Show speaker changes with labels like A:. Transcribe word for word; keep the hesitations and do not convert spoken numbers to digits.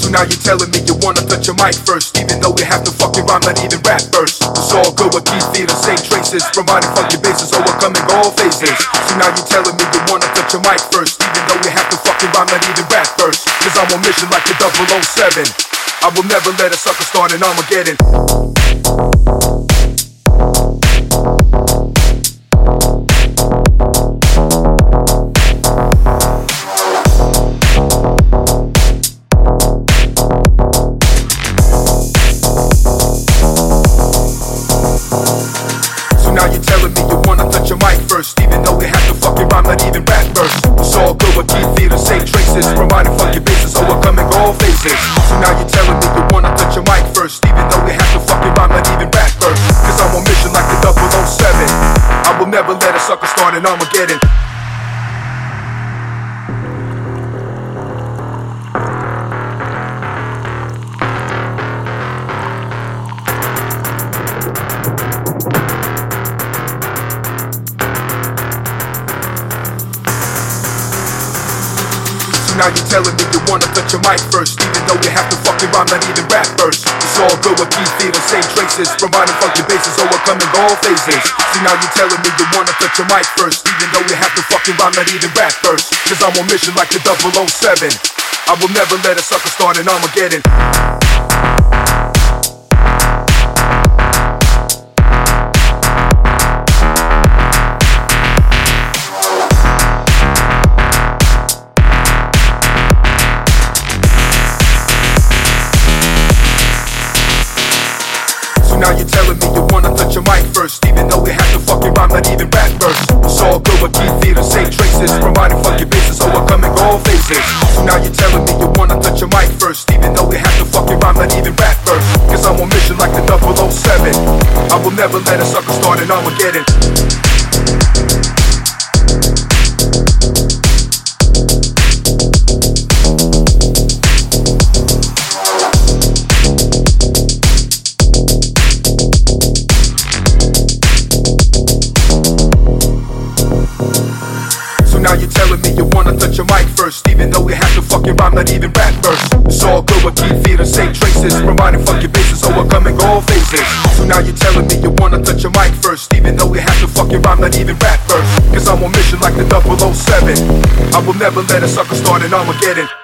A: So now you're telling me you wanna touch your mic first, even though we have to fucking rhyme, not even rap verse. It's all good, we keep feeling same traces, providing funky bases, overcoming all phases. So now you're telling me you wanna touch your mic first, even though we have to fucking rhyme, not even rap verse. Cause I'm on mission like the double oh seven. I will never let a sucker start an Armageddon. Now you're telling me you wanna touch your mic first, even though we have to fucking rhyme, not even rap verse. It's all good, we keep feeling same traces, providing funky bases, overcoming all phases. So now you're telling me you wanna touch your mic first, even though we have to fucking rhyme, not even rap verse. Cause I'm on mission like the double oh seven. I will never let a sucker start an Armageddon. Now you're telling me you wanna touch your mic first, even though you have to fucking rhyme, not even rap verse. It's all good, we keep feeling same traces, providing funky bases, overcoming all phases. See now you're telling me you wanna touch your mic first, even though you have to fucking rhyme, not even rap verse. Cause I'm on mission like the double oh seven. I will never let a sucker start an Armageddon. Now you're telling me you wanna touch your mic first, even though we have to fucking rhyme, not even rap verse. It's all good, we keep feeling same traces, providing funky bases, overcoming all phases. So now you're telling me you wanna touch your mic first, even though we have to fucking rhyme, not even rap verse. Cause I'm on mission like the double oh seven. I will never let a sucker start an Armageddon. Now you're telling me you wanna touch your mic first, even though we have to fucking rhyme, not even rap verse. It's all good, we keep feeling same traces, providing funky bases, overcoming all phases. So now you're telling me you wanna touch your mic first, even though we have to fucking rhyme, not even rap verse. Cause I'm on mission like the double oh seven. I will never let a sucker start an Armageddon.